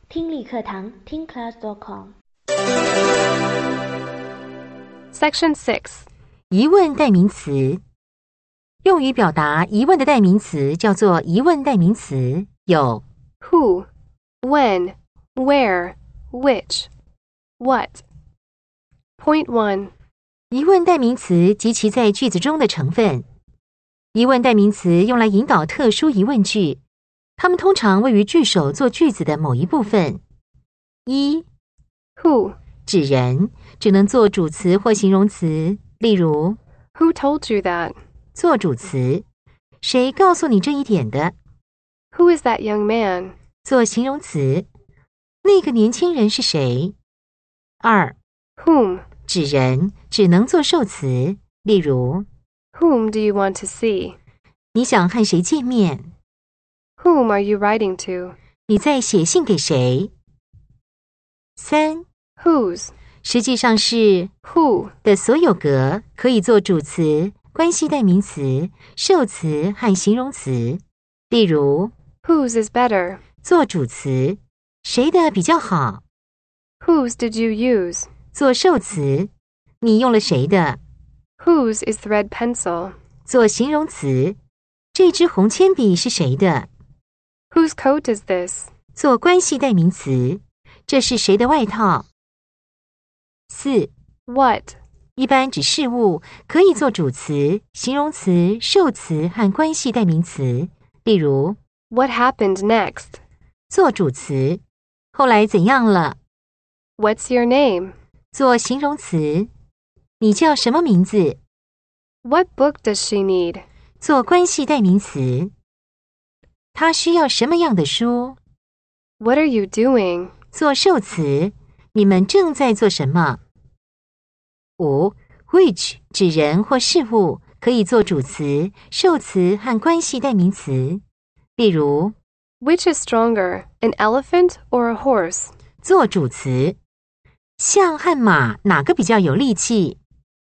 听力课堂听 class.com Section 6. 疑问代名词。用于表达疑问的代名词叫做疑问代名词，有 Who, when, where, which, what. Point 1. 疑问代名词及其在句子中的成分。疑问代名词用来引导特殊疑问句，它们通常位于句首做句子的某一部分。一 Who, 指人，只能做主词或形容词，例如 who told you that? 做主词，谁告诉你这一点的？ Who is that young man? 做形容词，那个年轻人是谁？二 Whom, 指人，只能做受词，例如 whom do you want to see? 你想和谁见面？ Whom are you writing to? 你在写信给谁？三 Whose, 实际上是 who, 的所有格可以做主词、关系代名词、受词和形容词，例如 whose is better? 做主词，谁的比较好？ Whose did you use? 做受词，你用了谁的？ Whose is the red pencil? 做形容词，这支红铅笔是谁的？ Whose coat is this? 做关系代名词，这是谁的外套？四 What, 一般指事物，可以做主词、形容词、受词和关系代名词，例如 what happened next? 做主词，后来怎样了？ What's your name? 做形容词，你叫什么名字？ What book does she need? 做关系代名词，他需要什么样的书？ What are you doing? 做受词，你们正在做什么？五 which 指人或事物，可以做主词、受词和关系代名词，例如 Which is stronger, an elephant or a horse? 做主词，象和马哪个比较有力气？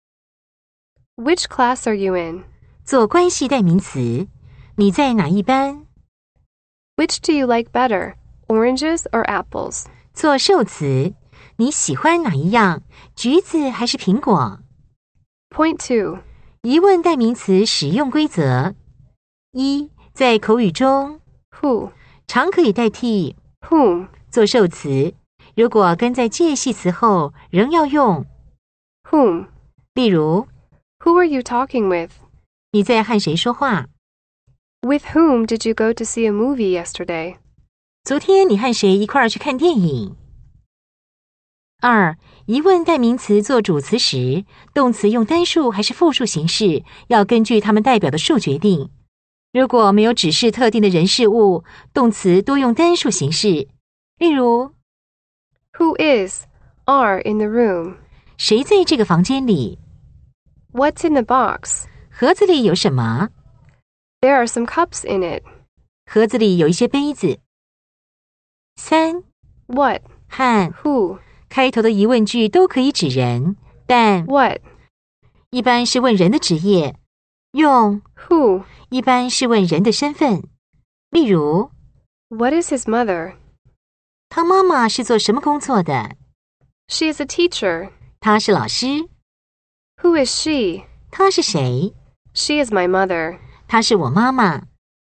Which class are you in? 做关系代名词，你在哪一班？ Which do you like better, oranges or apples? 做受词，你喜欢哪一样？橘子还是苹果？ Point 2. 疑问代名词使用规则：一，在口语中 Who, 常可以代替 whom, 做受词，如果跟在介系词后，仍要用。 whom. 例如， Who are you talking with? 你在和谁说话？ With whom did you go to see a movie yesterday? 昨天你和谁一块儿去看电影？二，疑问代名词做主词时，动词用单数还是复数形式，要根据它们代表的数决定。如果没有指示特定的人事物，动词多用单数形式。例如， Who is, are in the room? 谁在这个房间里？ What's in the box? 盒子里有什么？ There are some cups in it. 盒子里有一些杯子。三 What, 和 who, 开头的疑问句都可以指人，但 what, 一般是问人的职业，用 who. 一般是问人的身份。例如， What is his mother? 他妈妈是做什么工作的？ She is a teacher. 他是老师。 Who is she? 他是谁？ She is my mother. 她是我妈妈。